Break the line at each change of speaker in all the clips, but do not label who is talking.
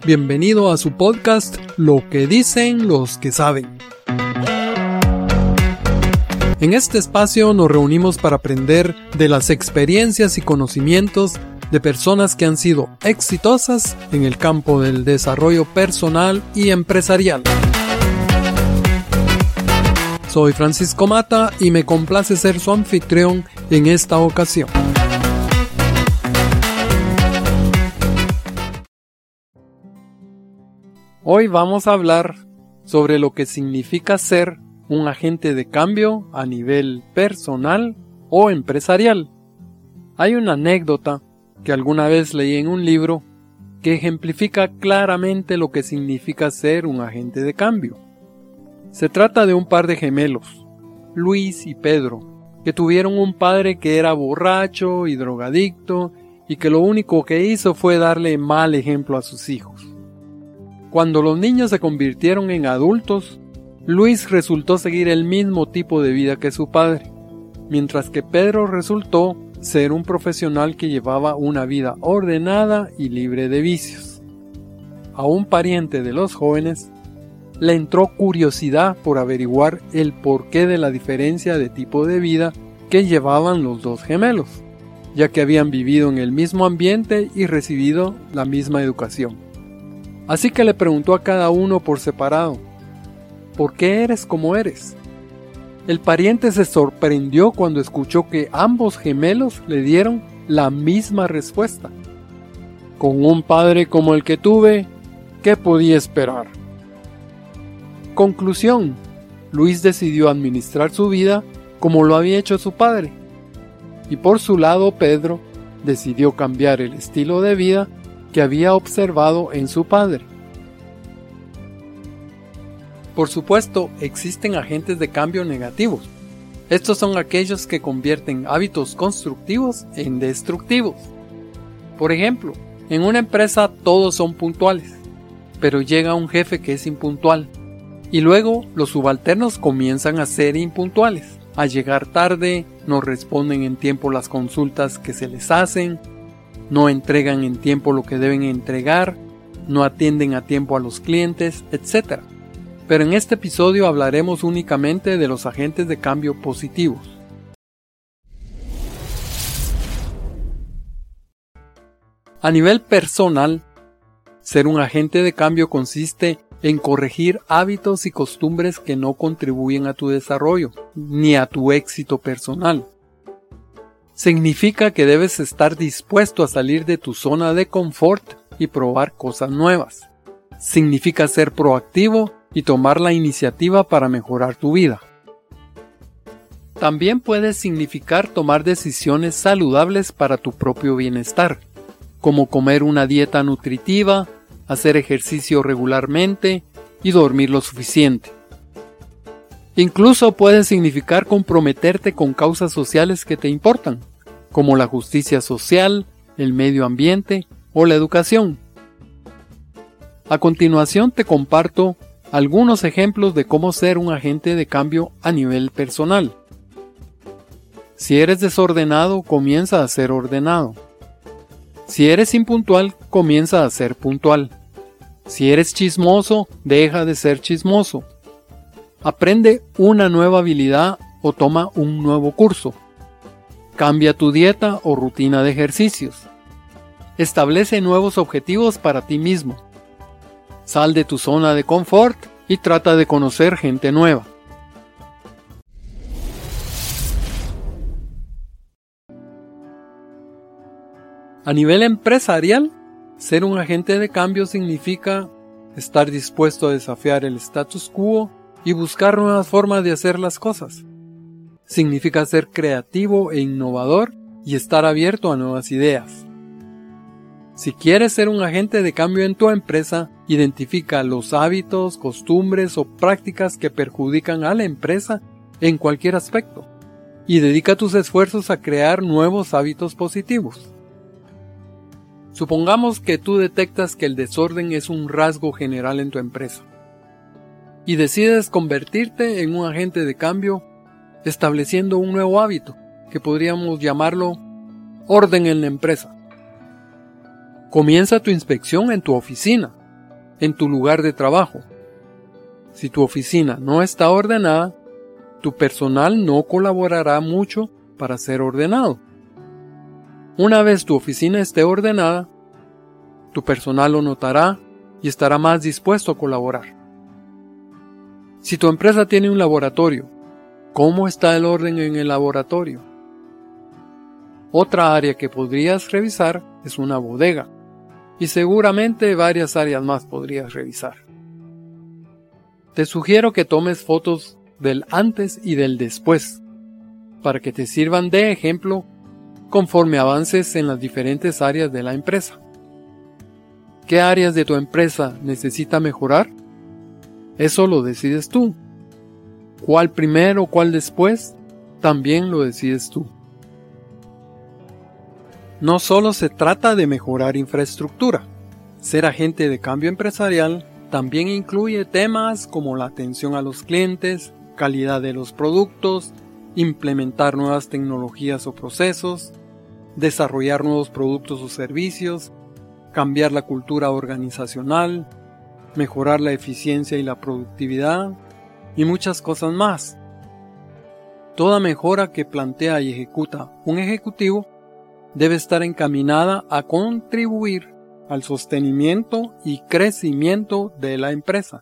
Bienvenido a su podcast Lo que dicen los que saben. En este espacio nos reunimos para aprender de las experiencias y conocimientos de personas que han sido exitosas en el campo del desarrollo personal y empresarial. Soy Francisco Mata y me complace ser su anfitrión en esta ocasión. Hoy vamos a hablar sobre lo que significa ser un agente de cambio a nivel personal o empresarial. Hay una anécdota que alguna vez leí en un libro que ejemplifica claramente lo que significa ser un agente de cambio. Se trata de un par de gemelos, Luis y Pedro, que tuvieron un padre que era borracho y drogadicto y que lo único que hizo fue darle mal ejemplo a sus hijos. Cuando los niños se convirtieron en adultos, Luis resultó seguir el mismo tipo de vida que su padre, mientras que Pedro resultó ser un profesional que llevaba una vida ordenada y libre de vicios. A un pariente de los jóvenes le entró curiosidad por averiguar el porqué de la diferencia de tipo de vida que llevaban los dos gemelos, ya que habían vivido en el mismo ambiente y recibido la misma educación. Así que le preguntó a cada uno por separado: ¿por qué eres como eres? El pariente se sorprendió cuando escuchó que ambos gemelos le dieron la misma respuesta: con un padre como el que tuve, ¿qué podía esperar? Conclusión: Luis decidió administrar su vida como lo había hecho su padre. Y por su lado, Pedro decidió cambiar el estilo de vida que había observado en su padre. Por supuesto, existen agentes de cambio negativos. Estos son aquellos que convierten hábitos constructivos en destructivos. Por ejemplo, en una empresa todos son puntuales, pero llega un jefe que es impuntual, y luego los subalternos comienzan a ser impuntuales, a llegar tarde, no responden en tiempo las consultas que se les hacen, no entregan en tiempo lo que deben entregar, no atienden a tiempo a los clientes, etc. Pero en este episodio hablaremos únicamente de los agentes de cambio positivos. A nivel personal, ser un agente de cambio consiste en corregir hábitos y costumbres que no contribuyen a tu desarrollo, ni a tu éxito personal. Significa que debes estar dispuesto a salir de tu zona de confort y probar cosas nuevas. Significa ser proactivo y tomar la iniciativa para mejorar tu vida. También puede significar tomar decisiones saludables para tu propio bienestar, como comer una dieta nutritiva, hacer ejercicio regularmente y dormir lo suficiente. Incluso puede significar comprometerte con causas sociales que te importan, como la justicia social, el medio ambiente o la educación. A continuación te comparto algunos ejemplos de cómo ser un agente de cambio a nivel personal. Si eres desordenado, comienza a ser ordenado. Si eres impuntual, comienza a ser puntual. Si eres chismoso, deja de ser chismoso. Aprende una nueva habilidad o toma un nuevo curso. Cambia tu dieta o rutina de ejercicios. Establece nuevos objetivos para ti mismo. Sal de tu zona de confort y trata de conocer gente nueva. A nivel empresarial, ser un agente de cambio significa estar dispuesto a desafiar el status quo y buscar nuevas formas de hacer las cosas. Significa ser creativo e innovador y estar abierto a nuevas ideas. Si quieres ser un agente de cambio en tu empresa, identifica los hábitos, costumbres o prácticas que perjudican a la empresa en cualquier aspecto y dedica tus esfuerzos a crear nuevos hábitos positivos. Supongamos que tú detectas que el desorden es un rasgo general en tu empresa y decides convertirte en un agente de cambio estableciendo un nuevo hábito que podríamos llamarlo orden en la empresa. Comienza tu inspección en tu oficina. en tu lugar de trabajo. Si tu oficina no está ordenada, tu personal no colaborará mucho para ser ordenado. Una vez tu oficina esté ordenada, tu personal lo notará y estará más dispuesto a colaborar. Si tu empresa tiene un laboratorio, ¿cómo está el orden en el laboratorio? Otra área que podrías revisar es una bodega, y seguramente varias áreas más podrías revisar. Te sugiero que tomes fotos del antes y del después, para que te sirvan de ejemplo conforme avances en las diferentes áreas de la empresa. ¿Qué áreas de tu empresa necesita mejorar? Eso lo decides tú. ¿Cuál primero, cuál después? También lo decides tú. No solo se trata de mejorar infraestructura. Ser agente de cambio empresarial también incluye temas como la atención a los clientes, calidad de los productos, implementar nuevas tecnologías o procesos, desarrollar nuevos productos o servicios, cambiar la cultura organizacional, mejorar la eficiencia y la productividad, y muchas cosas más. Toda mejora que plantea y ejecuta un ejecutivo debe estar encaminada a contribuir al sostenimiento y crecimiento de la empresa.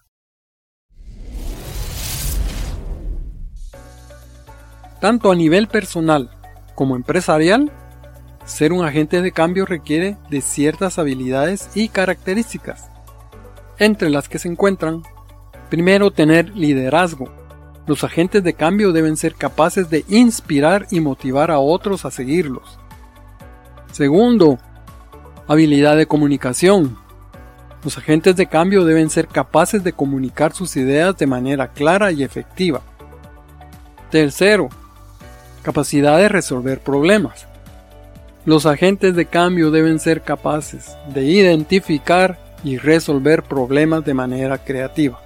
Tanto a nivel personal como empresarial, ser un agente de cambio requiere de ciertas habilidades y características, entre las que se encuentran: primero, tener liderazgo. Los agentes de cambio deben ser capaces de inspirar y motivar a otros a seguirlos. Segundo, habilidad de comunicación. Los agentes de cambio deben ser capaces de comunicar sus ideas de manera clara y efectiva. Tercero, capacidad de resolver problemas. Los agentes de cambio deben ser capaces de identificar y resolver problemas de manera creativa.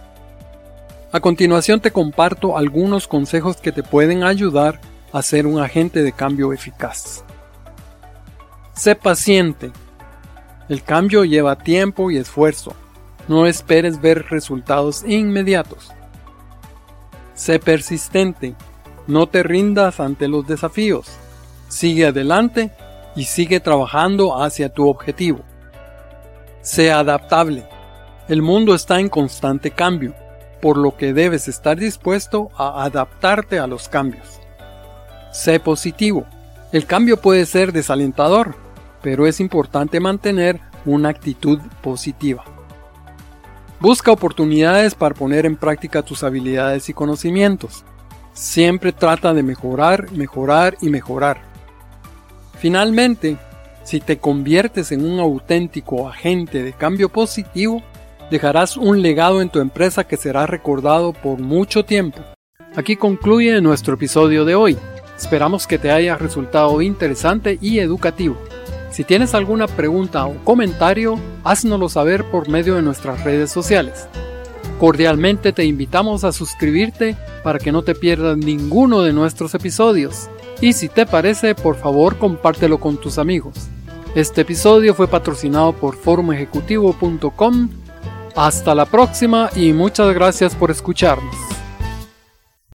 A continuación te comparto algunos consejos que te pueden ayudar a ser un agente de cambio eficaz. Sé paciente. El cambio lleva tiempo y esfuerzo. No esperes ver resultados inmediatos. Sé persistente. No te rindas ante los desafíos. Sigue adelante y sigue trabajando hacia tu objetivo. Sé adaptable. El mundo está en constante cambio, por lo que debes estar dispuesto a adaptarte a los cambios. Sé positivo. El cambio puede ser desalentador, pero es importante mantener una actitud positiva. Busca oportunidades para poner en práctica tus habilidades y conocimientos. Siempre trata de mejorar, mejorar y mejorar. Finalmente, si te conviertes en un auténtico agente de cambio positivo, dejarás un legado en tu empresa que será recordado por mucho tiempo. Aquí concluye nuestro episodio de hoy. Esperamos que te haya resultado interesante y educativo. Si tienes alguna pregunta o comentario, háznoslo saber por medio de nuestras redes sociales. Cordialmente te invitamos a suscribirte para que no te pierdas ninguno de nuestros episodios. Y si te parece, por favor compártelo con tus amigos. Este episodio fue patrocinado por forumejecutivo.com. Hasta la próxima y muchas gracias por escucharnos.